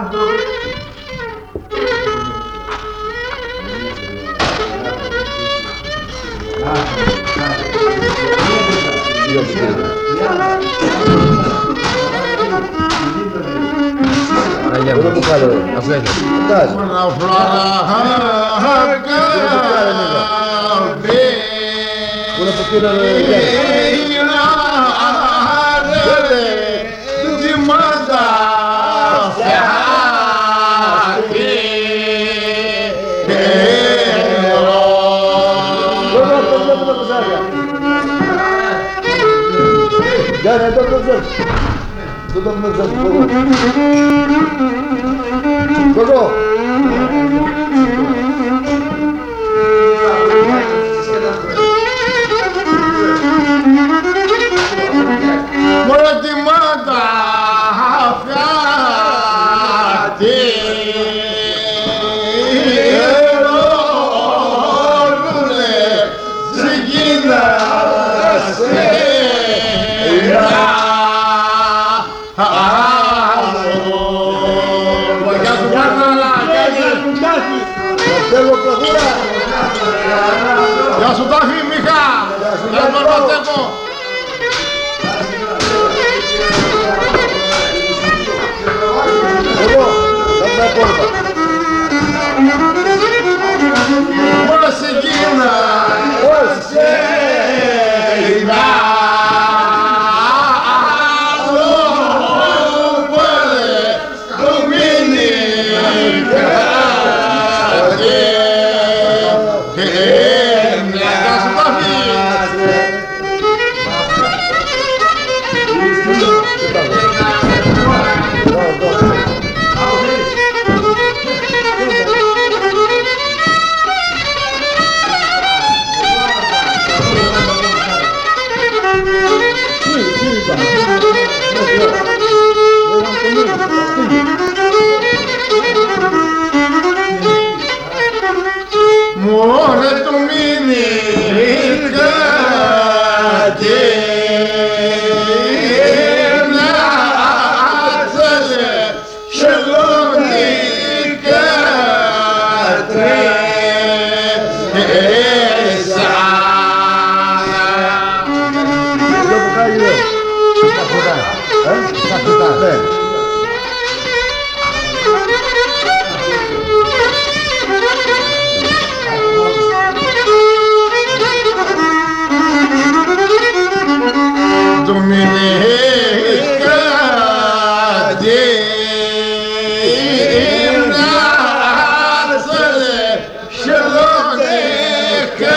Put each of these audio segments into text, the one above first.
Uno buscalo, afuera. Una flaca. Una pochina de Gel, dur. Gogo. Mola di mata fiati. Γεια σου Τάφη Μιχά! Γεια σου Μπαρμπατέκο! Εδώ, κάτω τα πόρτα. Όλα σε γίνα! Όλα σε γίνα! Μωρέ το μήνυκα και μοιάζεσαι χελώνικα τρέσα. Εδώ που κάνει εδώ. Στα φωτά. Ναι. Dominica de Nazare, Shalonika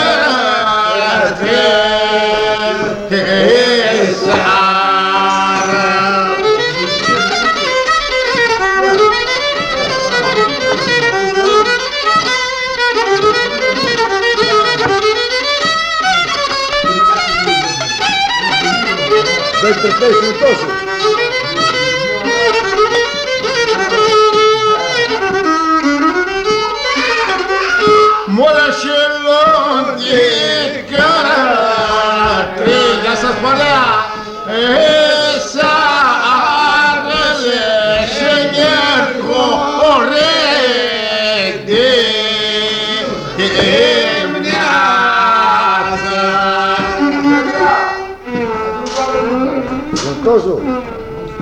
Δεν τρεπέσει τόσο. Μόλα χελώντικα τρίγια σας παρέα Έσα άρελε σε γέρκο ωραίτη Τόσο.